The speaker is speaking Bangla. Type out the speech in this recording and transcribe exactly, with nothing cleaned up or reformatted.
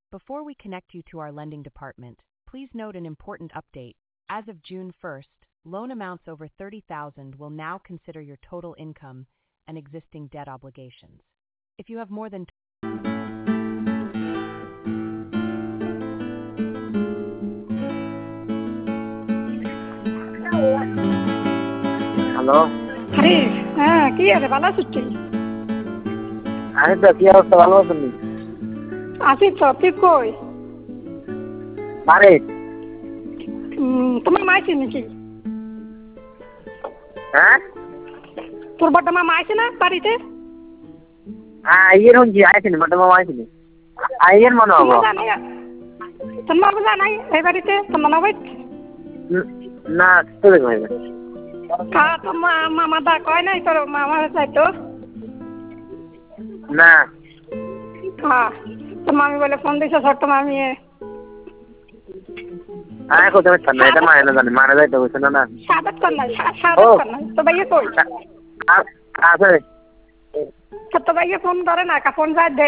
Before we connect you to our lending department, please note an important update. As of June first, loan amounts over thirty thousand will now consider your total income and existing debt obligations. If you have more than hello আরে হ্যাঁ কি আছে ভালো আছিস তুই? আমি তো কি অবস্থা, ভালো আছেন? আছি তো, তুই কই? আরে উম, তোমার মা আছে নাকি? হ্যাঁ তোর বড় মা আছে না বাড়িতে? আইয়ের হঞ্জি আইছেন, বড় মামা আইছেন। আইয়ের মনে হবো। তোর মা বুঝা নাই এই বাড়িতে? তোর মনে হয় না, তো দেখো কা তোর মা মামা দা কয় নাই তোর মামা চাইতো না। হ্যাঁ তোর মামি বলে ফোন দিছে ছোট্ট মামি। হ্যাঁ কোথাও পারতাম না, এটা মায়ের না জানে, মারা যাইতে বলছে না না সাদাত কর নাই, সাদাত কর নাই। তো ভাইয়া কই? আছে তো ভাইয়া ফোন ধরে না, ফোন যায়